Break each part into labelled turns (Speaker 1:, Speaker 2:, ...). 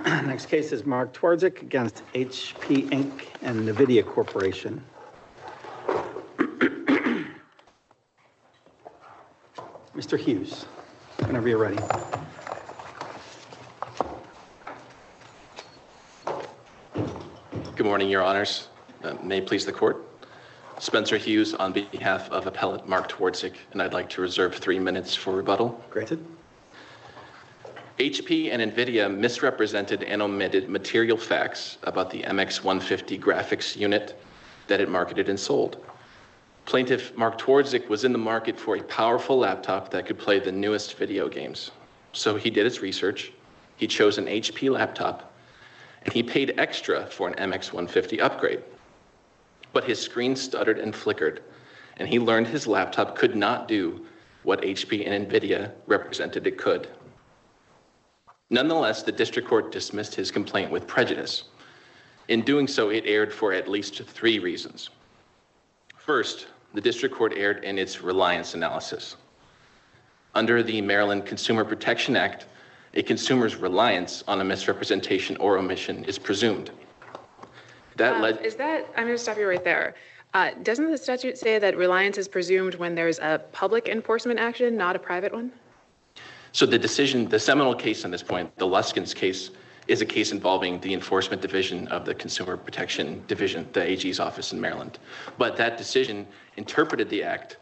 Speaker 1: Next case is Mark Twardzik against HP Inc. and NVIDIA Corporation. Mr. Hughes, whenever you're ready.
Speaker 2: Good morning, Your Honors. May it please the Court. Spencer Hughes on behalf of Appellant Mark Twardzik, and I'd like to reserve 3 minutes for rebuttal.
Speaker 1: Granted.
Speaker 2: HP and NVIDIA misrepresented and omitted material facts about the MX150 graphics unit that it marketed and sold. Plaintiff Mark Twardzik was in the market for a powerful laptop that could play the newest video games. So he did his research, he chose an HP laptop, and he paid extra for an MX150 upgrade. But his screen stuttered and flickered, and he learned his laptop could not do what HP and NVIDIA represented it could. Nonetheless, the district court dismissed his complaint with prejudice. In doing so, it erred for at least 3 reasons. First, the district court erred in its reliance analysis. Under the Maryland Consumer Protection Act, a consumer's reliance on a misrepresentation or omission is presumed.
Speaker 3: I'm going to stop you right there. Doesn't the statute say that reliance is presumed when there's a public enforcement action, not a private one?
Speaker 2: So the seminal case on this point, the Luskins case, is a case involving the Enforcement Division of the Consumer Protection Division, the AG's office in Maryland. But that decision interpreted the act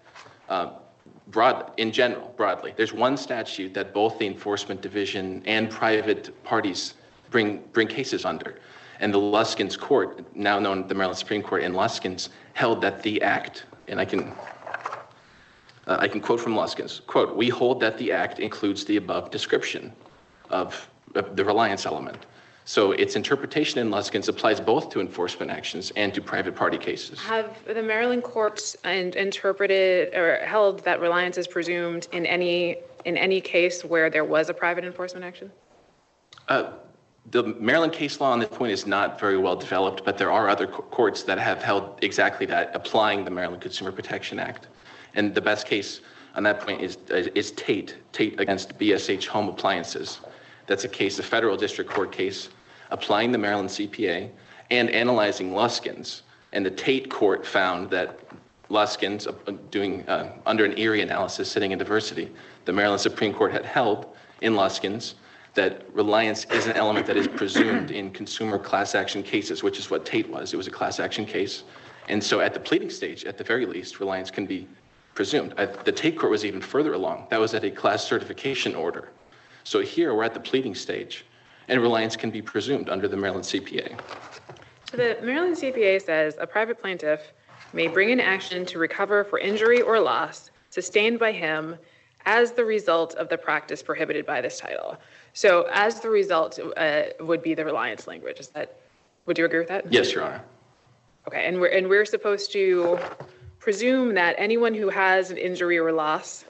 Speaker 2: broadly. There's one statute that both the Enforcement Division and private parties bring cases under. And the Luskins court, now known as the Maryland Supreme Court in Luskins, held that the act, and I can quote from Luskins, quote, "We hold that the act includes the above description of the reliance element." So its interpretation in Luskins applies both to enforcement actions and to private party cases.
Speaker 3: Have the Maryland courts interpreted or held that reliance is presumed in any case where there was a private enforcement action?
Speaker 2: The Maryland case law on this point is not very well developed, but there are other courts that have held exactly that, applying the Maryland Consumer Protection Act. And the best case on that point is Tate against BSH Home Appliances. That's a federal district court case, applying the Maryland CPA and analyzing Luskins. And the Tate court found that Luskins, under an Erie analysis sitting in diversity, the Maryland Supreme Court had held in Luskins that reliance is an element that is presumed in consumer class action cases, which is what Tate was. It was a class action case. And so at the pleading stage, at the very least, reliance can be presumed. The Tate court was even further along. That was at a class certification order. So here we're at the pleading stage, and reliance can be presumed under the Maryland CPA.
Speaker 3: So the Maryland CPA says a private plaintiff may bring an action to recover for injury or loss sustained by him as the result of the practice prohibited by this title. So as the result would be the reliance language. Would you agree with that?
Speaker 2: Yes, Your Honor.
Speaker 3: Okay, and we're supposed to presume that anyone who has an injury or loss,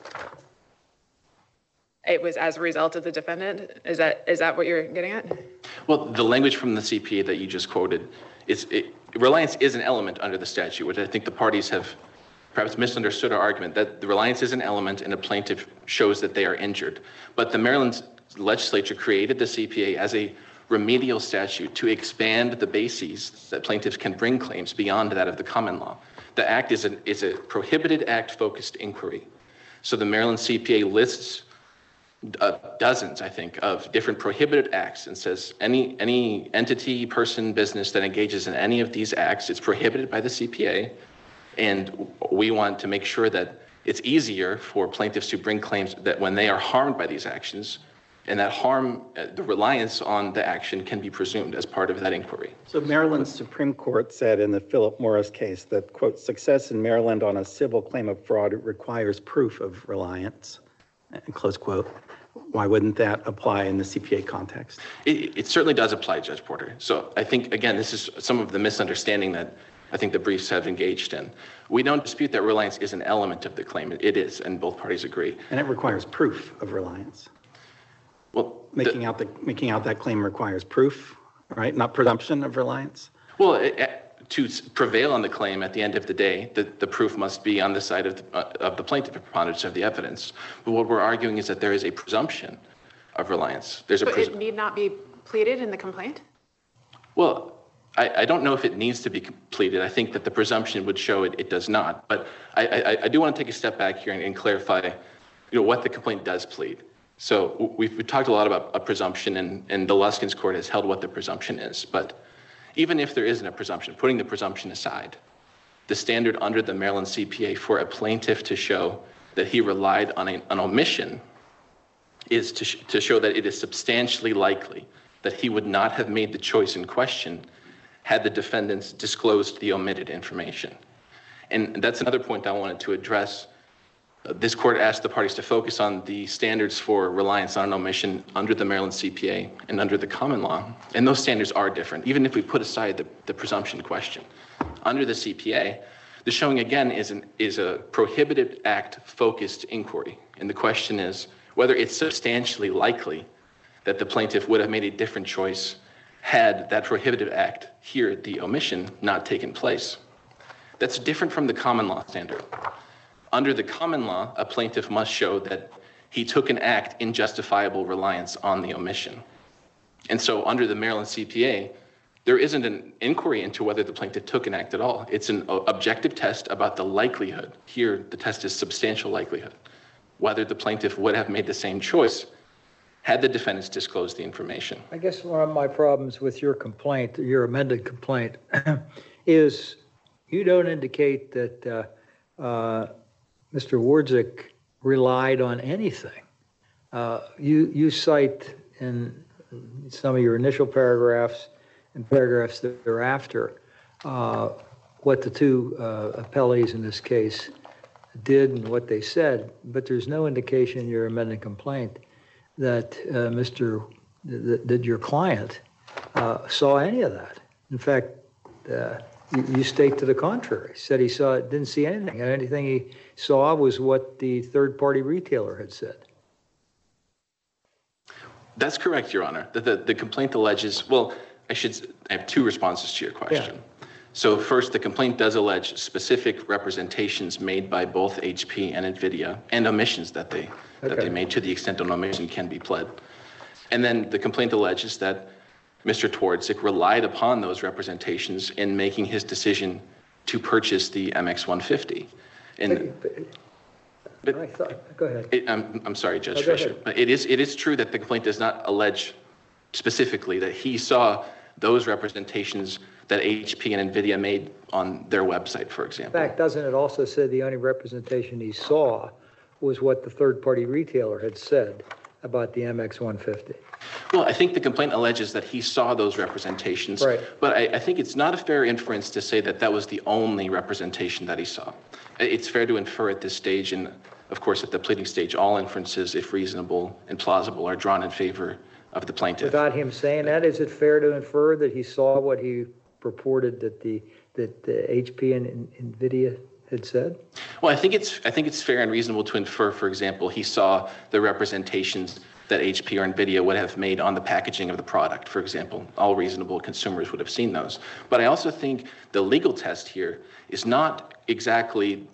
Speaker 3: it was as a result of the defendant? Is that what you're getting at?
Speaker 2: Well, the language from the CPA that you just quoted, reliance is an element under the statute, which I think the parties have perhaps misunderstood our argument, that the reliance is an element and a plaintiff shows that they are injured. But the Maryland legislature created the CPA as a remedial statute to expand the bases that plaintiffs can bring claims beyond that of the common law. The act is a prohibited act-focused inquiry. So the Maryland CPA lists dozens, I think, of different prohibited acts and says any entity, person, business that engages in any of these acts is prohibited by the CPA. And we want to make sure that it's easier for plaintiffs to bring claims that when they are harmed by these actions, and that harm, the reliance on the action can be presumed as part of that inquiry.
Speaker 1: So Maryland Supreme Court said in the Philip Morris case that, quote, "Success in Maryland on a civil claim of fraud requires proof of reliance," close quote. Why wouldn't that apply in the CPA context?
Speaker 2: It certainly does apply, Judge Porter. So I think, again, this is some of the misunderstanding that I think the briefs have engaged in. We don't dispute that reliance is an element of the claim. It is, and both parties agree.
Speaker 1: And it requires proof of reliance.
Speaker 2: Well,
Speaker 1: making out that claim requires proof, right? Not presumption of reliance.
Speaker 2: Well, to prevail on the claim at the end of the day, the proof must be on the side of the plaintiff, preponderance of the evidence. But what we're arguing is that there is a presumption of reliance.
Speaker 3: It need not be pleaded in the complaint?
Speaker 2: Well, I don't know if it needs to be completed. I think that the presumption would show it does not. But I do want to take a step back here and clarify, what the complaint does plead. So we've talked a lot about a presumption, and the Luskins court has held what the presumption is. But even if there isn't a presumption, putting the presumption aside, the standard under the Maryland CPA for a plaintiff to show that he relied on an omission is to show that it is substantially likely that he would not have made the choice in question had the defendants disclosed the omitted information. And that's another point I wanted to address. This court asked the parties to focus on the standards for reliance on an omission under the Maryland CPA and under the common law. And those standards are different, even if we put aside the presumption question. Under the CPA, the showing again is a prohibited act focused inquiry. And the question is whether it's substantially likely that the plaintiff would have made a different choice had that prohibitive act, here the omission, not taken place. That's different from the common law standard. Under the common law, a plaintiff must show that he took an act in justifiable reliance on the omission. And so under the Maryland CPA, there isn't an inquiry into whether the plaintiff took an act at all. It's an objective test about the likelihood. Here, the test is substantial likelihood, whether the plaintiff would have made the same choice had the defendants disclosed the information.
Speaker 4: I guess one of my problems with your complaint, your amended complaint, is you don't indicate that Mr. Wardzik relied on anything. You cite in some of your initial paragraphs and paragraphs thereafter what the two appellees in this case did and what they said, but there's no indication in your amended complaint that that your client saw any of that. In fact, you state to the contrary. Said he didn't see anything. And anything he saw was what the third-party retailer had said.
Speaker 2: That's correct, Your Honor. The complaint alleges, well, I have two responses to your question. Yeah. So first, the complaint does allege specific representations made by both HP and NVIDIA and omissions that they made to the extent an omission can be pled. And then the complaint alleges that Mr. Twardzik relied upon those representations in making his decision to purchase the MX-150.
Speaker 4: Go ahead.
Speaker 2: I'm sorry, Judge Fisher. But it is true that the complaint does not allege specifically that he saw those representations that HP and NVIDIA made on their website, for example.
Speaker 4: In fact, doesn't it also say the only representation he saw was what the third-party retailer had said about the MX-150?
Speaker 2: Well, I think the complaint alleges that he saw those representations, right. But I think it's not a fair inference to say that that was the only representation that he saw. It's fair to infer at this stage, and of course at the pleading stage, all inferences, if reasonable and plausible, are drawn in favor of the plaintiff.
Speaker 4: Without him saying that, is it fair to infer that he saw what he purported that the HP and NVIDIA had said?
Speaker 2: Well, I think it's fair and reasonable to infer, for example, he saw the representations that HP or NVIDIA would have made on the packaging of the product, for example. All reasonable consumers would have seen those. But I also think the legal test here is not exactly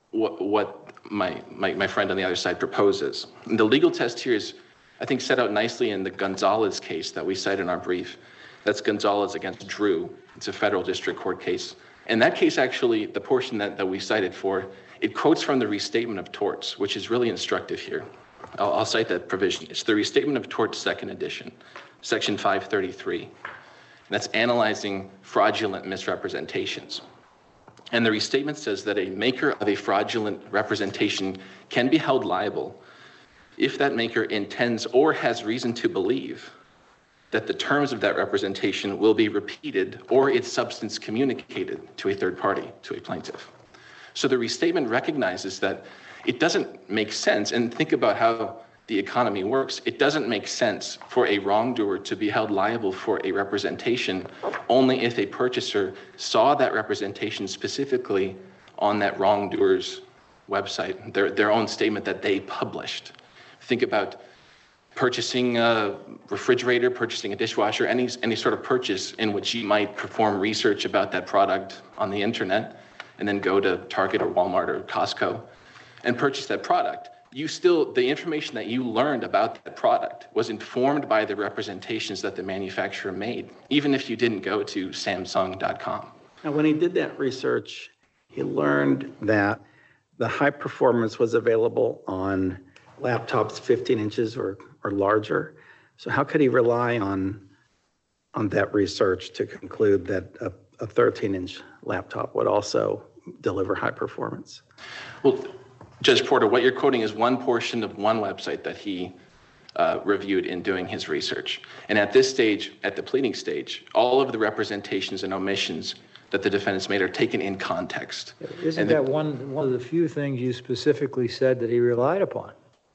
Speaker 2: what my friend on the other side proposes. And the legal test here is, I think, set out nicely in the Gonzalez case that we cite in our brief. That's Gonzalez against Drew. It's a federal district court case. And that case, actually, the portion that we cited for, it quotes from the Restatement of Torts, which is really instructive here. I'll cite that provision. It's the Restatement of Torts, second edition, section 533. And that's analyzing fraudulent misrepresentations. And the restatement says that a maker of a fraudulent representation can be held liable if that maker intends or has reason to believe that the terms of that representation will be repeated or its substance communicated to a third party, to a plaintiff. So the restatement recognizes that it doesn't make sense, and think about how the economy works. It doesn't make sense for a wrongdoer to be held liable for a representation only if a purchaser saw that representation specifically on that wrongdoer's website, their own statement that they published. Think about purchasing a refrigerator, purchasing a dishwasher, any sort of purchase in which you might perform research about that product on the internet and then go to Target or Walmart or Costco and purchase that product. the information that you learned about that product was informed by the representations that the manufacturer made, even if you didn't go to Samsung.com.
Speaker 1: Now, when he did that research, he learned that the high performance was available on laptops 15 inches or larger. So how could he rely on that research to conclude that a 13-inch laptop would also deliver high performance?
Speaker 2: Well, Judge Porter, what you're quoting is one portion of one website that he reviewed in doing his research. And at this stage, at the pleading stage, all of the representations and omissions that the defendants made are taken in context.
Speaker 4: Isn't that one of the few things you specifically said that he relied upon?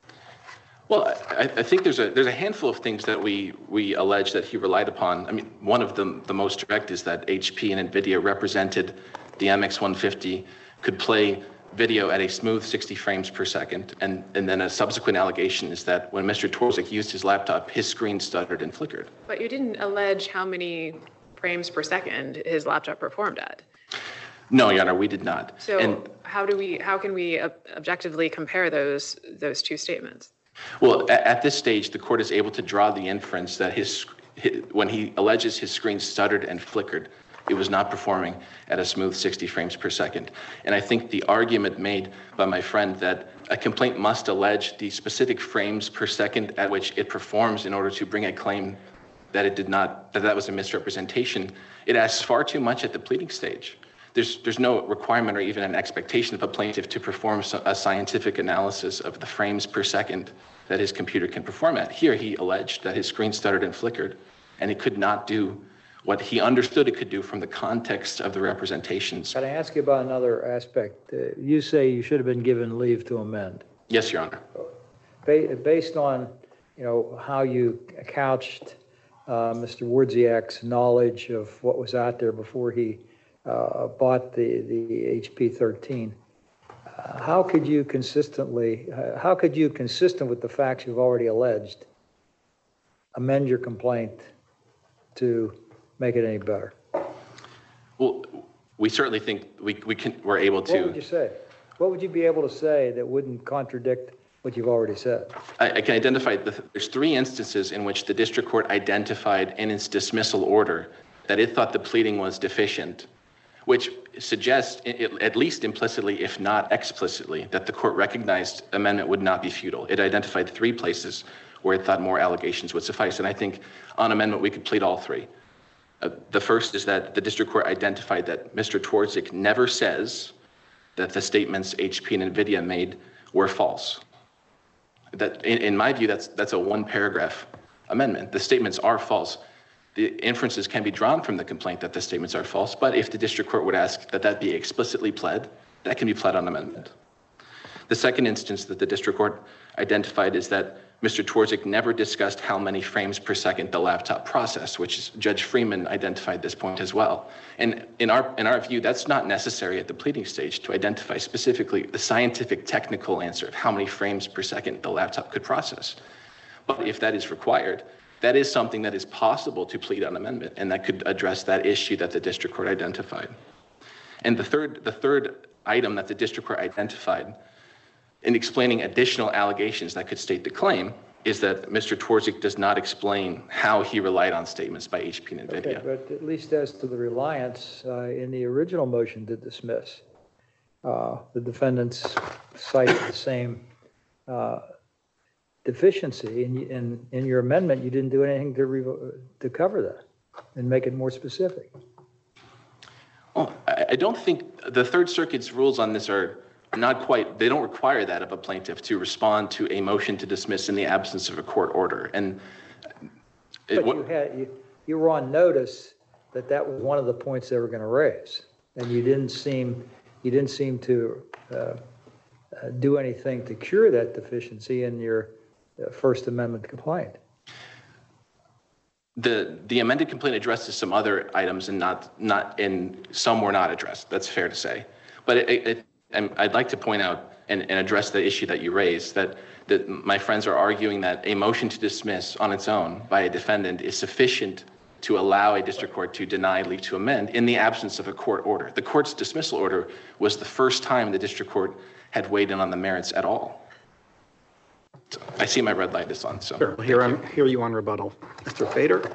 Speaker 2: Well, I think there's a handful of things that we allege that he relied upon. I mean, one of them, the most direct, is that HP and NVIDIA represented the MX150 could play video at a smooth 60 frames per second. And then a subsequent allegation is that when Mr. Twardzik used his laptop, his screen stuttered and flickered.
Speaker 3: But you didn't allege how many frames per second his laptop performed at.
Speaker 2: No, Your Honor, we did not.
Speaker 3: So how can we objectively compare those two statements?
Speaker 2: Well, at this stage, the court is able to draw the inference that when he alleges his screen stuttered and flickered, it was not performing at a smooth 60 frames per second. And I think the argument made by my friend that a complaint must allege the specific frames per second at which it performs in order to bring a claim that it did not, that was a misrepresentation, it asks far too much at the pleading stage. There's no requirement or even an expectation of a plaintiff to perform a scientific analysis of the frames per second that his computer can perform at. Here, he alleged that his screen stuttered and flickered, and it could not do what he understood it could do from the context of the representations.
Speaker 4: Can I ask you about another aspect? You say you should have been given leave to amend.
Speaker 2: Yes, Your Honor.
Speaker 4: Based on, how you couched Mr. Wardsiak's knowledge of what was out there before he bought the HP 13, how could you, consistent with the facts you've already alleged, amend your complaint to make it any better?
Speaker 2: Well, we certainly think we're able to.
Speaker 4: What would you say? What would you be able to say that wouldn't contradict what you've already said?
Speaker 2: I can identify, there's 3 instances in which the district court identified in its dismissal order that it thought the pleading was deficient, which suggests, at least implicitly, if not explicitly, that the court recognized amendment would not be futile. It identified 3 places where it thought more allegations would suffice. And I think on amendment, we could plead all 3. The first is that the district court identified that Mr. Twardzik never says that the statements HP and NVIDIA made were false. That, in my view, that's a 1-paragraph amendment. The statements are false. The inferences can be drawn from the complaint that the statements are false, but if the district court would ask that be explicitly pled, that can be pled on amendment. The second instance that the district court identified is that Mr. Twardzik never discussed how many frames per second the laptop processed, which is, Judge Freeman identified this point as well. And in our view, that's not necessary at the pleading stage to identify specifically the scientific technical answer of how many frames per second the laptop could process. But if that is required, that is something that is possible to plead on amendment, and that could address that issue that the district court identified. And the third item that the district court identified in explaining additional allegations that could state the claim is that Mr. Twardzik does not explain how he relied on statements by HP and NVIDIA.
Speaker 4: Okay, but at least as to the reliance in the original motion to dismiss, the defendants cited the same deficiency. And in your amendment, you didn't do anything to cover that and make it more specific.
Speaker 2: Well, I don't think the Third Circuit's rules on this are not quite, they don't require that of a plaintiff to respond to a motion to dismiss in the absence of a court order. And
Speaker 4: but you were on notice that was one of the points they were going to raise, and you didn't seem to do anything to cure that deficiency in your First Amendment complaint.
Speaker 2: The amended complaint addresses some other items, and some were not addressed. That's fair to say. But I'd like to point out and address the issue that you raised, that my friends are arguing that a motion to dismiss on its own by a defendant is sufficient to allow a district court to deny leave to amend in the absence of a court order. The court's dismissal order was the first time the district court had weighed in on the merits at all. I see my red light is on, so.
Speaker 1: Sure, we'll hear you on rebuttal. Mr. Fader?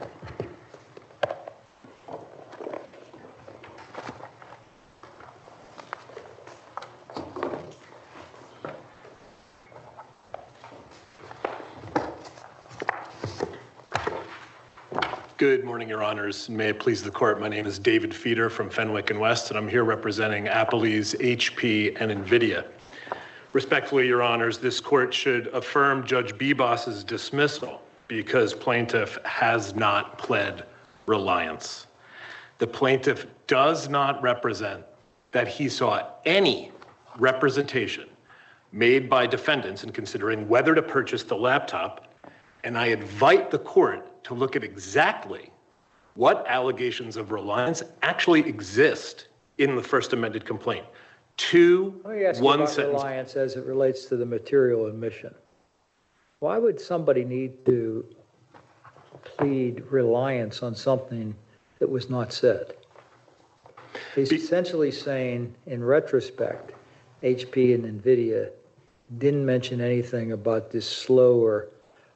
Speaker 5: Good morning, Your Honors. May it please the court, my name is David Feeder from Fenwick and West, and I'm here representing Applebee's, HP, and NVIDIA. Respectfully, Your Honors, this court should affirm Judge Bebos's dismissal because plaintiff has not pled reliance. The plaintiff does not represent that he saw any representation made by defendants in considering whether to purchase the laptop, and I invite the court to look at exactly what allegations of reliance actually exist in the first amended complaint.
Speaker 4: Let me ask you
Speaker 5: One
Speaker 4: about
Speaker 5: sentence.
Speaker 4: reliance as it relates to the material omission. Why would somebody need to plead reliance on something that was not said? He's essentially saying, in retrospect, HP and NVIDIA didn't mention anything about this slower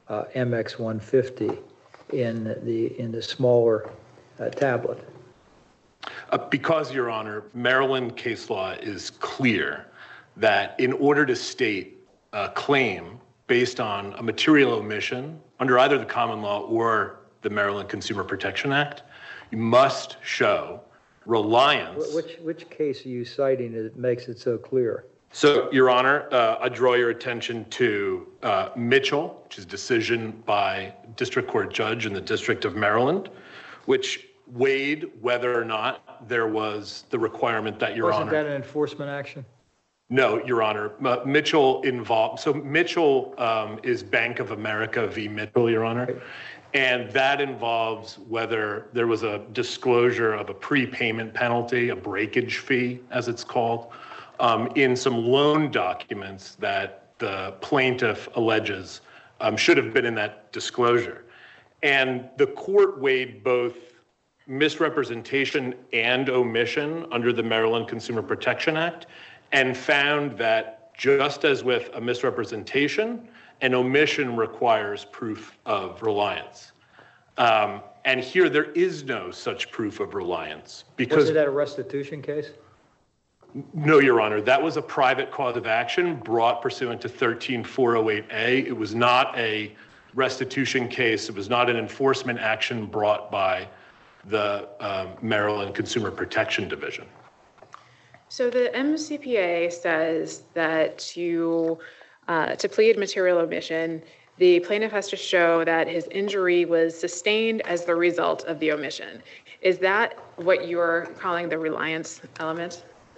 Speaker 4: MX150 in the smaller tablet.
Speaker 5: Because, Your Honor, Maryland case law is clear that in order to state a claim based on a material omission under either the common law or the Maryland Consumer Protection Act, you must show reliance.
Speaker 4: Which case are you citing that makes it so clear?
Speaker 5: So, Your Honor, I draw your attention to Mitchell, which is a decision by district court judge in the District of Maryland, which weighed whether or not there was the requirement that, Your Honor.
Speaker 4: Wasn't that an enforcement action?
Speaker 5: No, Your Honor. Mitchell involved, so Mitchell is Bank of America v. Mitchell, Your Honor.
Speaker 4: Right.
Speaker 5: And that involves whether there was a disclosure of a prepayment penalty, a breakage fee, as it's called, in some loan documents that the plaintiff alleges should have been in that disclosure. And the court weighed both misrepresentation and omission under the Maryland Consumer Protection Act and found that just as with a misrepresentation, an omission requires proof of reliance. And here there is no such proof of reliance because—
Speaker 4: Wasn't that a restitution case?
Speaker 5: No, Your Honor, that was a private cause of action brought pursuant to 13408A. It was not a restitution case. It was not an enforcement action brought by the Maryland Consumer Protection Division.
Speaker 3: So the MCPA says that to plead material omission, the plaintiff has to show that his injury was sustained as the result of the omission. Is that what you're calling the reliance element?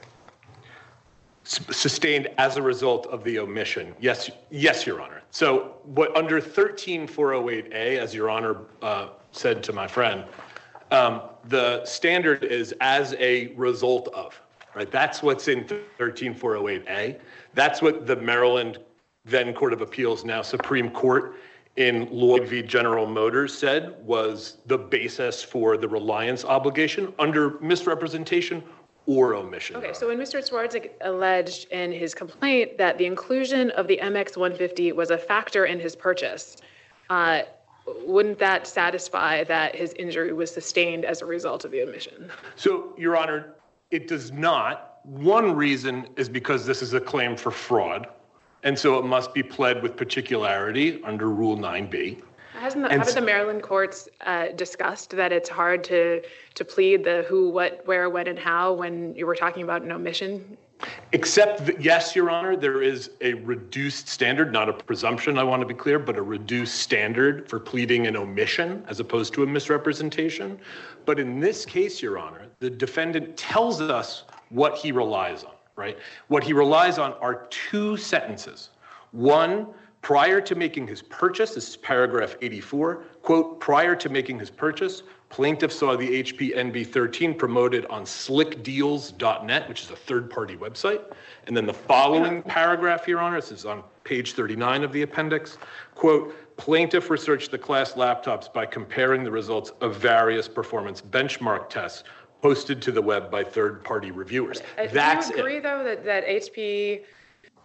Speaker 5: Sustained as a result of the omission. Yes, Your Honor. So what under 13408A, as Your Honor said to my friend, the standard is as a result of, right? That's what's in 13408A. That's what the Maryland then Court of Appeals, now Supreme Court, in Lloyd v. General Motors said was the basis for the reliance obligation under misrepresentation or omission.
Speaker 3: Okay, so when Mr. Swartzik alleged in his complaint that the inclusion of the MX150 was a factor in his purchase, wouldn't that satisfy that his injury was sustained as a result of the omission?
Speaker 5: So, Your Honor, it does not. One reason is because this is a claim for fraud, and so it must be pled with particularity under Rule 9B.
Speaker 3: Haven't the Maryland courts discussed that it's hard to plead the who, what, where, when, and how when you were talking about an omission?
Speaker 5: Except that, yes, Your Honor, there is a reduced standard, not a presumption, I want to be clear, but a reduced standard for pleading an omission as opposed to a misrepresentation. But in this case, Your Honor, the defendant tells us what he relies on, right? What he relies on are two sentences. One, prior to making his purchase, this is paragraph 84, quote, prior to making his purchase, plaintiff saw the HP NB13 promoted on slickdeals.net, which is a third-party website. And then the following paragraph, Your Honor, this is on page 39 of the appendix, quote, plaintiff researched the class laptops by comparing the results of various performance benchmark tests posted to the web by third-party reviewers.
Speaker 3: Do you agree, though, that HP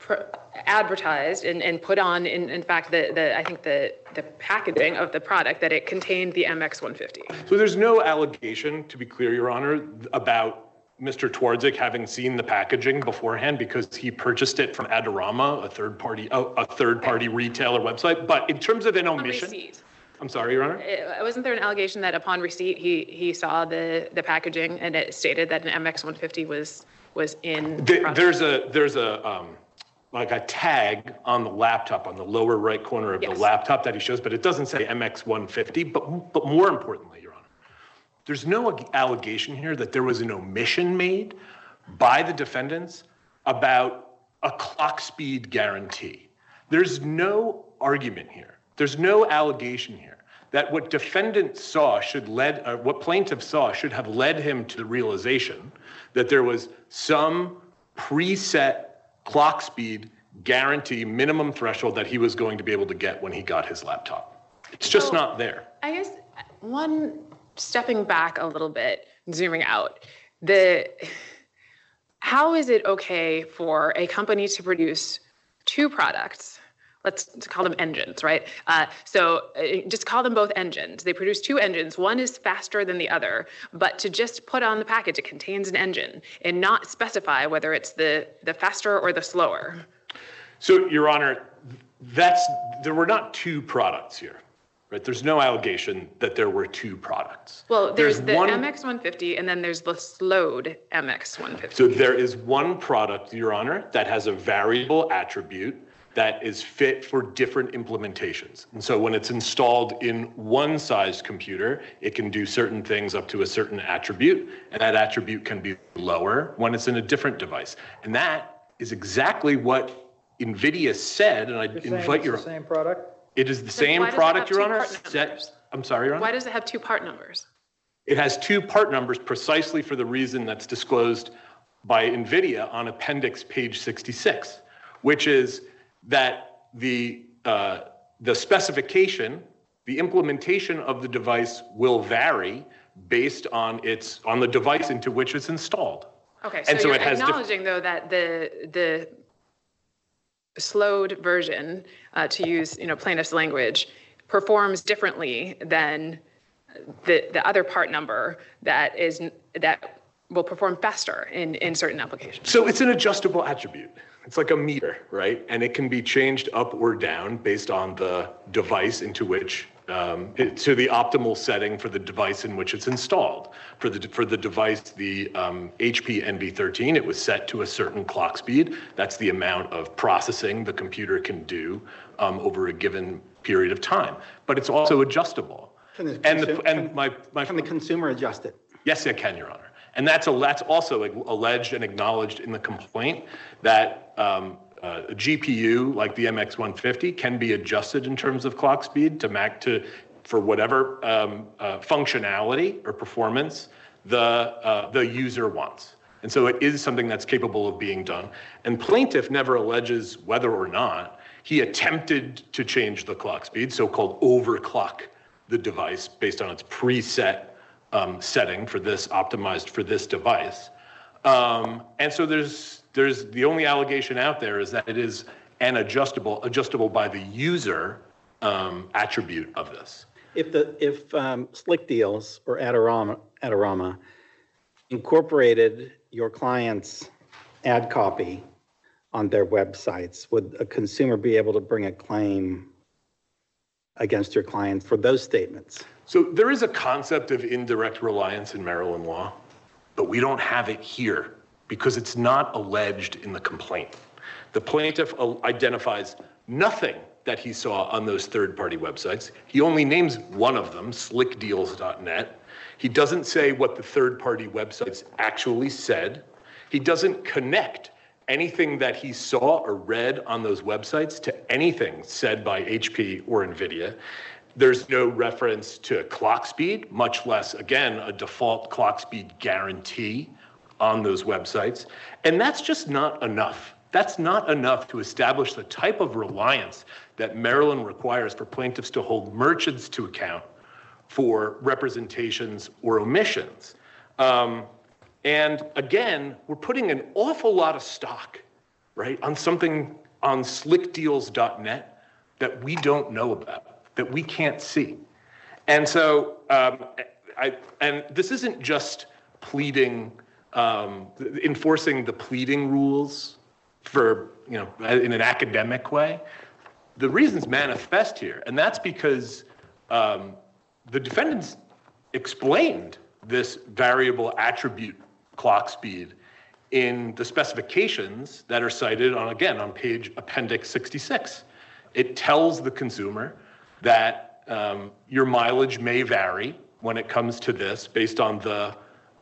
Speaker 3: advertised and put on, in fact, I think the packaging of the product that it contained the MX150.
Speaker 5: So there's no allegation, to be clear, Your Honor, about Mr. Twardzik having seen the packaging beforehand because he purchased it from Adorama, a third party retailer website. But in terms of an omission,
Speaker 3: Receipt.
Speaker 5: I'm sorry, Your Honor.
Speaker 3: Wasn't there an allegation that upon receipt he saw the packaging and it stated that an MX150 was in?
Speaker 5: There's a like a tag on the laptop on the lower right corner of the laptop that he shows, but it doesn't say MX150. But more importantly, Your Honor, there's no allegation here that there was an omission made by the defendants about a clock speed guarantee. There's no argument here. There's no allegation here that what defendants saw what plaintiff saw should have led him to the realization that there was some preset clock speed guarantee minimum threshold that he was going to be able to get when he got his laptop. It's just not there.
Speaker 3: I guess stepping back a little bit, zooming out, how is it okay for a company to produce two products? Let's call them engines, right? So just call them both engines. They produce two engines. One is faster than the other, but to just put on the package, it contains an engine and not specify whether it's the faster or the slower.
Speaker 5: So, Your Honor, there were not two products here, right? There's no allegation that there were two products.
Speaker 3: Well, there's the MX150 and then there's the slowed MX150.
Speaker 5: So there is one product, Your Honor, that has a variable attribute that is fit for different implementations. And so when it's installed in one size computer, it can do certain things up to a certain attribute, and that attribute can be lower when it's in a different device. And that is exactly what NVIDIA said, and I invite your—
Speaker 4: It's the same product?
Speaker 5: It is the same product, Your Honor. I'm sorry, Your Honor?
Speaker 3: Why does it have two part numbers?
Speaker 5: It has two part numbers precisely for the reason that's disclosed by NVIDIA on appendix page 66, which is that the specification, the implementation of the device will vary based on the device into which it's installed.
Speaker 3: Okay, so you're acknowledging though that the slowed version, to use plaintiff's language, performs differently than the other part number that will perform faster in certain applications.
Speaker 5: So it's an adjustable attribute. It's like a meter, right? And it can be changed up or down based on the device into which, to the optimal setting for the device in which it's installed. For the device, the HP NV13, it was set to a certain clock speed. That's the amount of processing the computer can do over a given period of time. But it's also adjustable.
Speaker 1: Can the consumer adjust it?
Speaker 5: Yes, it can, Your Honor. And that's also alleged and acknowledged in the complaint that a GPU like the MX150 can be adjusted in terms of clock speed for whatever functionality or performance the user wants. And so it is something that's capable of being done. And plaintiff never alleges whether or not he attempted to change the clock speed, so-called overclock the device based on its preset setting for this, optimized for this device. And so there's the only allegation out there is that it is an adjustable by the user attribute of this.
Speaker 1: If Slick Deals or Adorama incorporated your client's ad copy on their websites, would a consumer be able to bring a claim against your client for those statements?
Speaker 5: So there is a concept of indirect reliance in Maryland law, but we don't have it here because it's not alleged in the complaint. The plaintiff identifies nothing that he saw on those third-party websites. He only names one of them, slickdeals.net. He doesn't say what the third-party websites actually said. He doesn't connect anything that he saw or read on those websites to anything said by HP or NVIDIA. There's no reference to clock speed, much less, again, a default clock speed guarantee on those websites. And that's just not enough. That's not enough to establish the type of reliance that Maryland requires for plaintiffs to hold merchants to account for representations or omissions. And again, we're putting an awful lot of stock, right, on something on slickdeals.net that we don't know about, that we can't see. And so, and this isn't just pleading, enforcing the pleading rules for, in an academic way. The reason's manifest here, and that's because the defendants explained this variable attribute clock speed in the specifications that are cited on page appendix 66. It tells the consumer that your mileage may vary when it comes to this based on the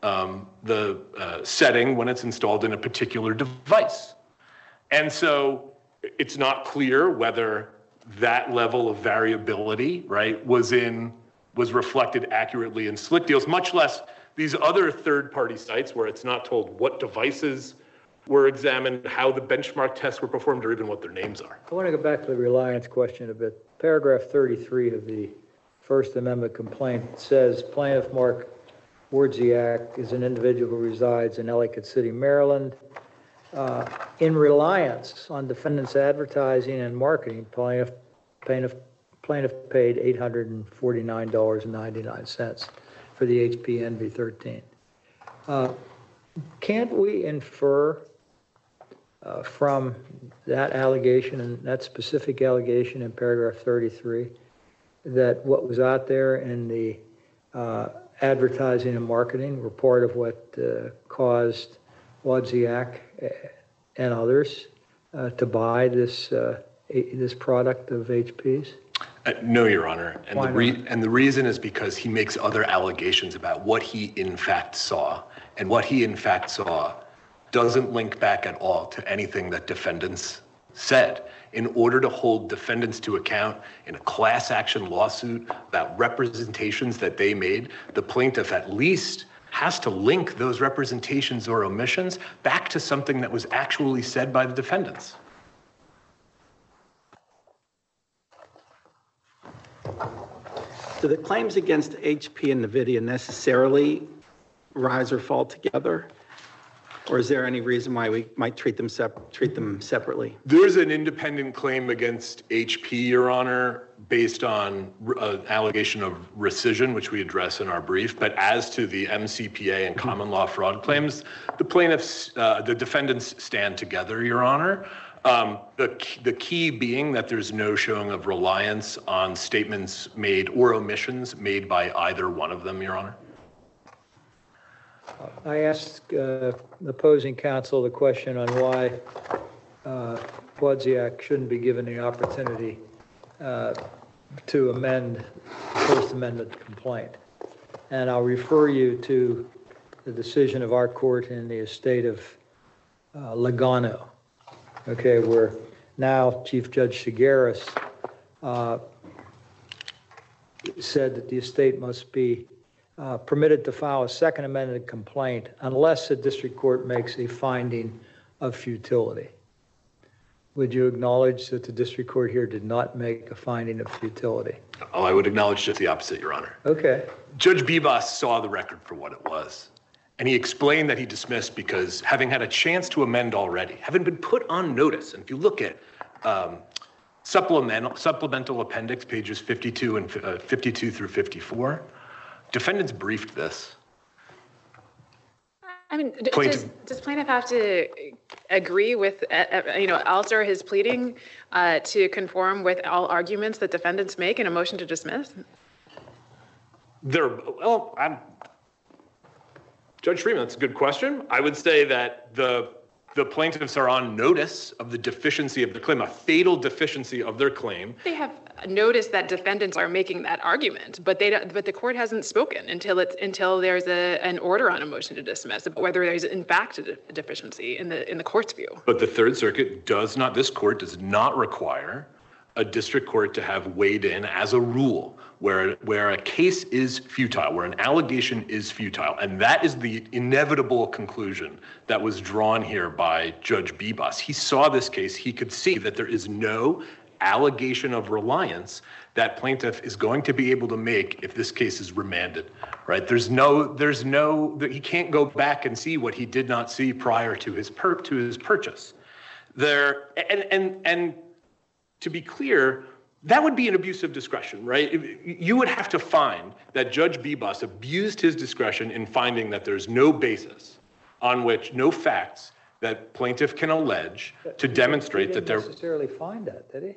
Speaker 5: setting when it's installed in a particular device. And so it's not clear whether that level of variability, right, was reflected accurately in SlickDeals, much less these other third-party sites where it's not told what devices were examined, how the benchmark tests were performed, or even what their names are.
Speaker 4: I want to go back to the reliance question a bit. Paragraph 33 of the First Amendment complaint says plaintiff Mark Wardsiak is an individual who resides in Ellicott City, Maryland. In reliance on defendant's advertising and marketing, plaintiff paid $849.99 for the HP Envy 13. Can't we infer from that allegation and that specific allegation in paragraph 33 that what was out there in the advertising and marketing were part of what caused Wodziak and others to buy this product of HP's?
Speaker 5: No, Your Honor. And the reason is because he makes other allegations about what he in fact saw. And what he in fact saw doesn't link back at all to anything that defendants said. In order to hold defendants to account in a class action lawsuit about representations that they made, the plaintiff at least has to link those representations or omissions back to something that was actually said by the defendants.
Speaker 1: Do the claims against HP and NVIDIA necessarily rise or fall together? Or is there any reason why we might treat them separately?
Speaker 5: There's an independent claim against HP, Your Honor, based on an allegation of rescission, which we address in our brief. But as to the MCPA and common law fraud claims, the defendants stand together, Your Honor. The key being that there's no showing of reliance on statements made or omissions made by either one of them, Your Honor.
Speaker 4: I asked the opposing counsel the question on why Wodziak shouldn't be given the opportunity to amend the First Amendment complaint. And I'll refer you to the decision of our court in the estate of Logano, okay, where now Chief Judge Shigaris said that the estate must be permitted to file a second amended complaint unless the district court makes a finding of futility. Would you acknowledge that the district court here did not make a finding of futility?
Speaker 5: Oh, I would acknowledge just the opposite, Your Honor.
Speaker 4: Okay.
Speaker 5: Judge Bibas saw the record for what it was, and he explained that he dismissed because having had a chance to amend already, having been put on notice, and if you look at supplemental appendix pages 52 through 54, defendants briefed this.
Speaker 3: I mean, does plaintiff have to agree with, alter his pleading to conform with all arguments that defendants make in a motion to dismiss?
Speaker 5: Judge Freeman, that's a good question. I would say that the plaintiffs are on notice of the deficiency of the claim, a fatal deficiency of their claim.
Speaker 3: They have noticed that defendants are making that argument, but the court hasn't spoken until there's an order on a motion to dismiss about whether there's in fact a deficiency in the court's view.
Speaker 5: But the Third Circuit this court does not require a district court to have weighed in as a rule where a case is futile, where an allegation is futile. And that is the inevitable conclusion that was drawn here by Judge Bibas. He saw this case. He could see that there is no allegation of reliance that plaintiff is going to be able to make if this case is remanded, right? He can't go back and see what he did not see prior to his purchase. And to be clear, that would be an abuse of discretion, right? You would have to find that Judge Bibas abused his discretion in finding that there's no basis on which, no facts that plaintiff can allege to demonstrate that there.
Speaker 4: He didn't necessarily find that, did he?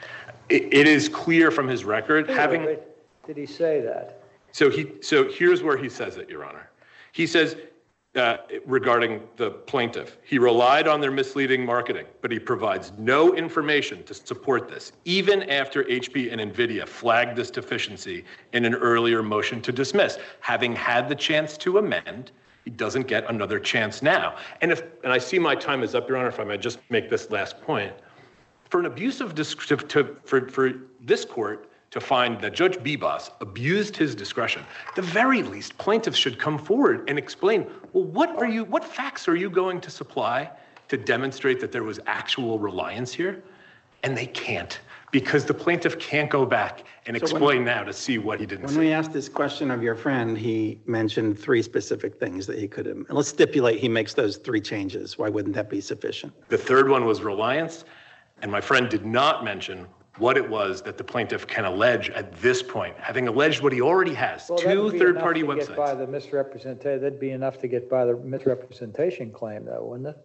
Speaker 5: It is clear from his record,
Speaker 4: Did he say that?
Speaker 5: So here's where he says it, Your Honor. He says, regarding the plaintiff, he relied on their misleading marketing, but he provides no information to support this, even after HP and NVIDIA flagged this deficiency in an earlier motion to dismiss. Having had the chance to amend, he doesn't get another chance now. And I see my time is up, Your Honor, if I might just make this last point. For an abuse of for this court to find that Judge Bibas abused his discretion, at the very least, plaintiffs should come forward and explain, well, what facts are you going to supply to demonstrate that there was actual reliance here? And they can't, because the plaintiff can't go back and explain now to see what he didn't say.
Speaker 1: When we asked this question of your friend, he mentioned 3 specific things that he could have. And let's stipulate he makes those 3 changes. Why wouldn't that be sufficient?
Speaker 5: The third one was reliance, and my friend did not mention what it was that the plaintiff can allege at this point, having alleged what he already has, 2 third-party websites.
Speaker 4: That'd be enough to get by the misrepresentation claim, though, wouldn't it?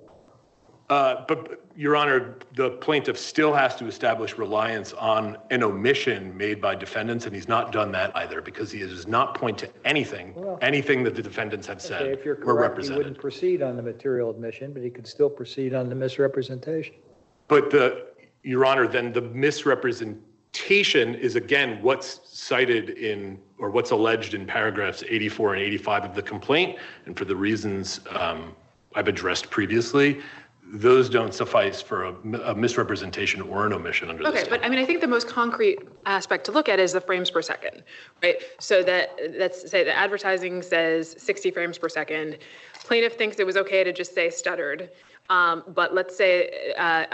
Speaker 5: But, Your Honor, the plaintiff still has to establish reliance on an omission made by defendants, and he's not done that either, because he does not point to anything that the defendants have said
Speaker 4: if you're
Speaker 5: were
Speaker 4: correct,
Speaker 5: represented.
Speaker 4: he wouldn't proceed on the material admission, but he could still proceed on the misrepresentation.
Speaker 5: But Your Honor, then the misrepresentation is, again, what's cited in, or what's alleged in paragraphs 84 and 85 of the complaint. And for the reasons I've addressed previously, those don't suffice for a misrepresentation or an omission under the statute.
Speaker 3: Okay, but I mean, I think the most concrete aspect to look at is the frames per second, right? So let's say the advertising says 60 frames per second. Plaintiff thinks it was okay to just say stuttered. But let's say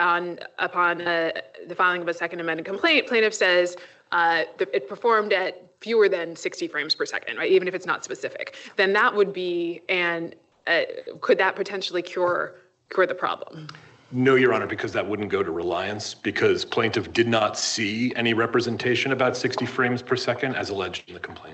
Speaker 3: upon the filing of a second amended complaint, plaintiff says it performed at fewer than 60 frames per second, right? Even if it's not specific, then that would be, and could that potentially cure the problem?
Speaker 5: No, Your Honor, because that wouldn't go to reliance, because plaintiff did not see any representation about 60 frames per second as alleged in the complaint.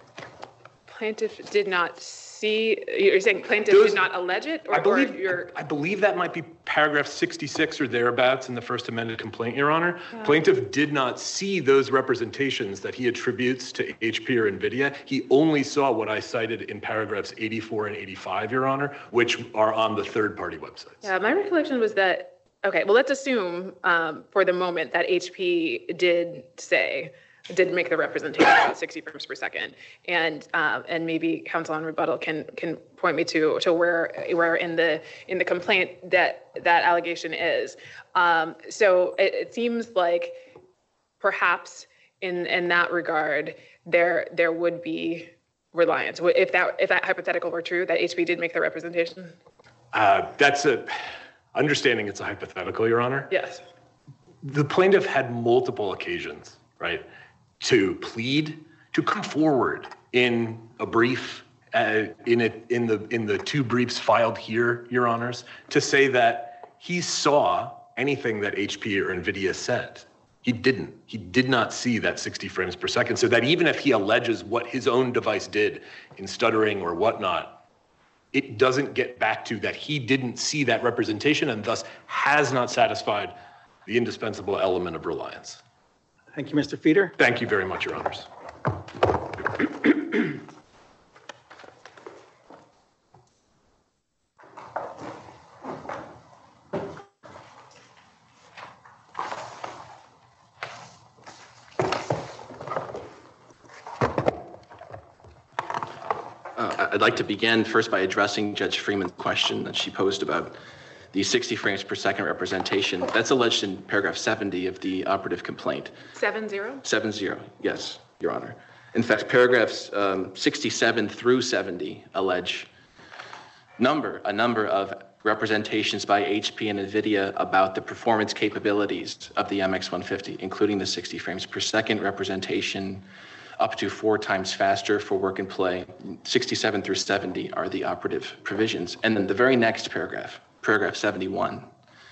Speaker 3: Plaintiff did not see, you're saying plaintiff did not allege it?
Speaker 5: I believe that might be paragraph 66 or thereabouts in the first amended complaint, Your Honor. Plaintiff did not see those representations that he attributes to HP or NVIDIA. He only saw what I cited in paragraphs 84 and 85, Your Honor, which are on the third-party websites. Yeah,
Speaker 3: my recollection was that, okay, well, let's assume for the moment that HP did make the representation about 60 frames per second, and maybe counsel on rebuttal can point me to where in the complaint that allegation is. So it seems like perhaps in that regard there would be reliance if that hypothetical were true, that HP did make the representation.
Speaker 5: That's understanding it's a hypothetical, Your Honor.
Speaker 3: Yes.
Speaker 5: The plaintiff had multiple occasions, right, to plead, to come forward in a brief, in the 2 briefs filed here, Your Honors, to say that he saw anything that HP or NVIDIA said. He didn't. He did not see that 60 frames per second, so that even if he alleges what his own device did in stuttering or whatnot, it doesn't get back to that he didn't see that representation and thus has not satisfied the indispensable element of reliance.
Speaker 1: Thank you, Mr. Feeder.
Speaker 5: Thank you very much, Your Honors.
Speaker 2: I'd like to begin first by addressing Judge Freeman's question that she posed about the 60 frames per second representation. That's alleged in paragraph 70 of the operative complaint. 70? 70, yes, Your Honor. In fact, paragraphs 67 through 70 allege a number of representations by HP and NVIDIA about the performance capabilities of the MX150, including the 60 frames per second representation, up to 4 times faster for work and play. 67 through 70 are the operative provisions. And then the very next paragraph 71,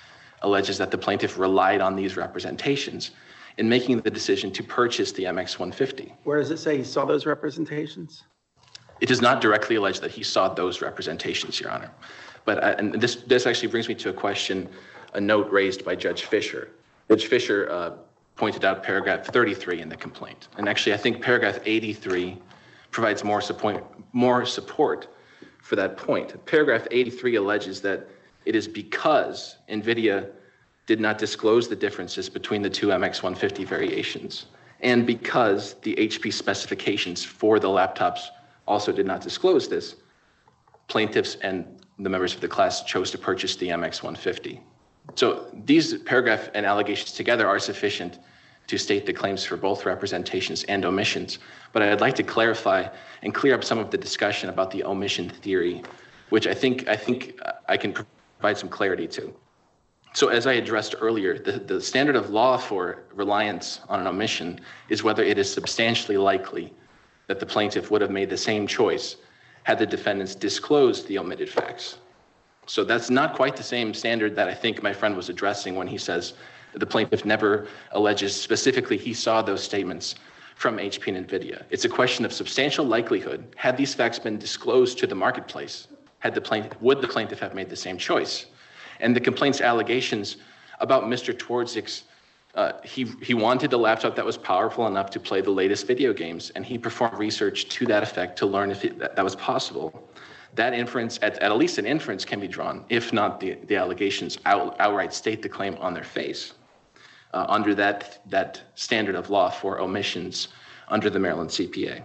Speaker 2: alleges that the plaintiff relied on these representations in making the decision to purchase the MX-150.
Speaker 1: Where does it say he saw those representations?
Speaker 2: It does not directly allege that he saw those representations, Your Honor. But and this actually brings me to a question, a note raised by Judge Fisher. Judge Fisher pointed out paragraph 33 in the complaint. And actually, I think paragraph 83 provides more support for that point. Paragraph 83 alleges that it is because NVIDIA did not disclose the differences between the two MX-150 variations, and because the HP specifications for the laptops also did not disclose this, plaintiffs and the members of the class chose to purchase the MX-150. So these paragraph and allegations together are sufficient to state the claims for both representations and omissions. But I'd like to clarify and clear up some of the discussion about the omission theory, which I think I can provide some clarity to. So as I addressed earlier, the standard of law for reliance on an omission is whether it is substantially likely that the plaintiff would have made the same choice had the defendants disclosed the omitted facts. So that's not quite the same standard that I think my friend was addressing when he says the plaintiff never alleges specifically he saw those statements from HP and NVIDIA. It's a question of substantial likelihood. Had these facts been disclosed to the marketplace, would the plaintiff have made the same choice? And the complaint's allegations about Mr. Twardzik, he wanted a laptop that was powerful enough to play the latest video games, and he performed research to that effect to learn if that was possible. That inference, at least an inference, can be drawn, if not the allegations outright state the claim on their face, under that standard of law for omissions under the Maryland CPA.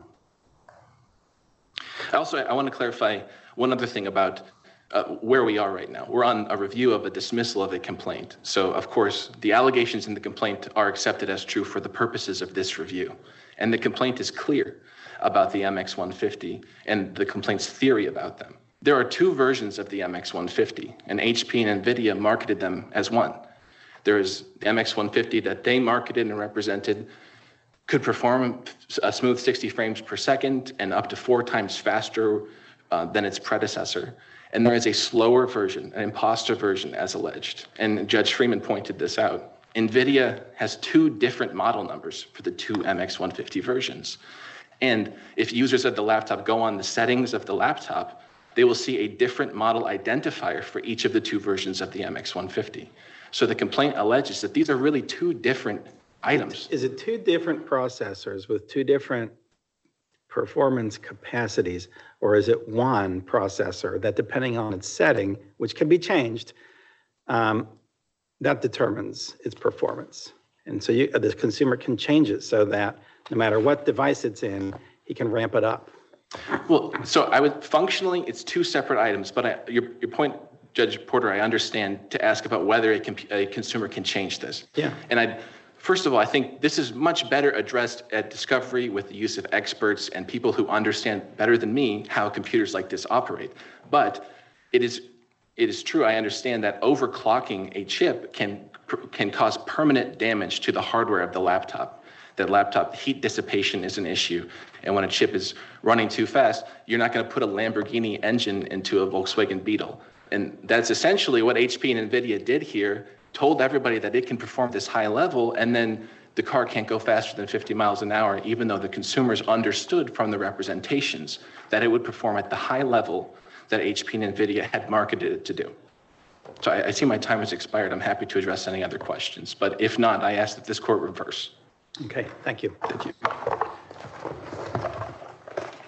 Speaker 2: Also, I want to clarify one other thing about where we are right now. We're on a review of a dismissal of a complaint. So, of course, the allegations in the complaint are accepted as true for the purposes of this review. And the complaint is clear about the MX-150 and the complaint's theory about them. There are two versions of the MX-150, and HP and NVIDIA marketed them as one. There is the MX-150 that they marketed and represented could perform a smooth 60 frames per second and up to 4 times faster than its predecessor. And there is a slower version, an imposter version, as alleged. And Judge Freeman pointed this out. NVIDIA has 2 different model numbers for the 2 MX-150 versions. And if users of the laptop go on the settings of the laptop, they will see a different model identifier for each of the 2 versions of the MX-150. So the complaint alleges that these are really 2 different items.
Speaker 1: Is it 2 different processors with 2 different performance capacities, or is it one processor that, depending on its setting, which can be changed, that determines its performance? And so the consumer can change it so that no matter what device it's in, he can ramp it up.
Speaker 2: Well, so I would functionally, it's 2 separate items, but your point, Judge Porter, I understand to ask about whether a consumer can change this.
Speaker 1: Yeah.
Speaker 2: And first of all, I think this is much better addressed at discovery with the use of experts and people who understand better than me how computers like this operate. But it is true, I understand that overclocking a chip can cause permanent damage to the hardware of the laptop. That laptop heat dissipation is an issue. And when a chip is running too fast, you're not going to put a Lamborghini engine into a Volkswagen Beetle. And that's essentially what HP and NVIDIA did here, told everybody that it can perform this high level, and then the car can't go faster than 50 miles an hour, even though the consumers understood from the representations that it would perform at the high level that HP and NVIDIA had marketed it to do. So I see my time has expired. I'm happy to address any other questions. But if not, I ask that this court reverse.
Speaker 1: Okay, thank you.
Speaker 2: Thank you.